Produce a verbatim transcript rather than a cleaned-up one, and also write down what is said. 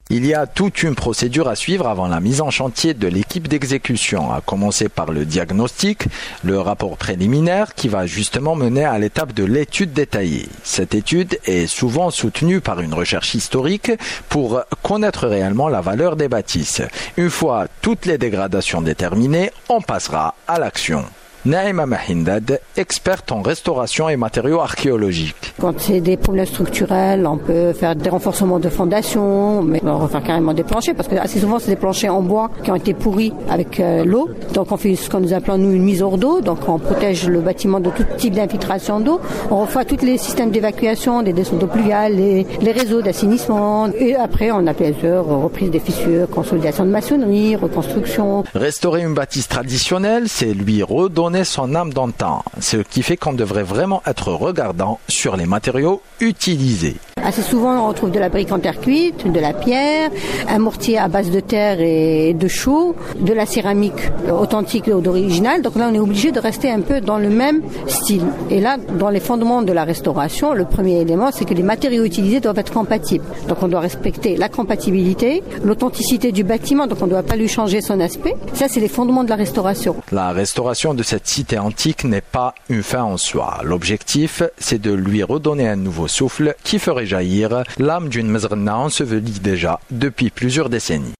Il y a toute une procédure à suivre avant la mise en chantier de l'équipe d'exécution, à commencer par le diagnostic, le rapport préliminaire qui va justement mener à l'étape de l'étude détaillée. Cette étude est souvent soutenue par une recherche historique pour connaître réellement la valeur des bâtisses. Une fois toutes les dégradations déterminées, on passera à l'action. Naïma Mahindad, experte en restauration et matériaux archéologiques. Quand c'est des problèmes structurels, on peut faire des renforcements de fondations, mais on va refaire carrément des planchers, parce que assez souvent c'est des planchers en bois qui ont été pourris avec euh, l'eau. Donc on fait ce qu'on nous appelle nous une mise hors d'eau, donc on protège le bâtiment de tout type d'infiltration d'eau. On refait tous les systèmes d'évacuation, des descentes d'eau pluviale, les, les réseaux d'assainissement. Et après on a bien sûr reprise des fissures, consolidation de maçonnerie, reconstruction. Restaurer une bâtisse traditionnelle, c'est lui redonner son âme d'antan, ce qui fait qu'on devrait vraiment être regardant sur les matériaux utilisés. Assez souvent, on retrouve de la brique en terre cuite, de la pierre, un mortier à base de terre et de chaux, de la céramique authentique ou d'original. Donc là, on est obligé de rester un peu dans le même style. Et là, dans les fondements de la restauration, le premier élément, c'est que les matériaux utilisés doivent être compatibles. Donc on doit respecter la compatibilité, l'authenticité du bâtiment, donc on ne doit pas lui changer son aspect. Ça, c'est les fondements de la restauration. La restauration de cette cité antique n'est pas une fin en soi. L'objectif, c'est de lui redonner un nouveau souffle qui ferait jaillir l'âme d'une Mezrna ensevelie déjà depuis plusieurs décennies.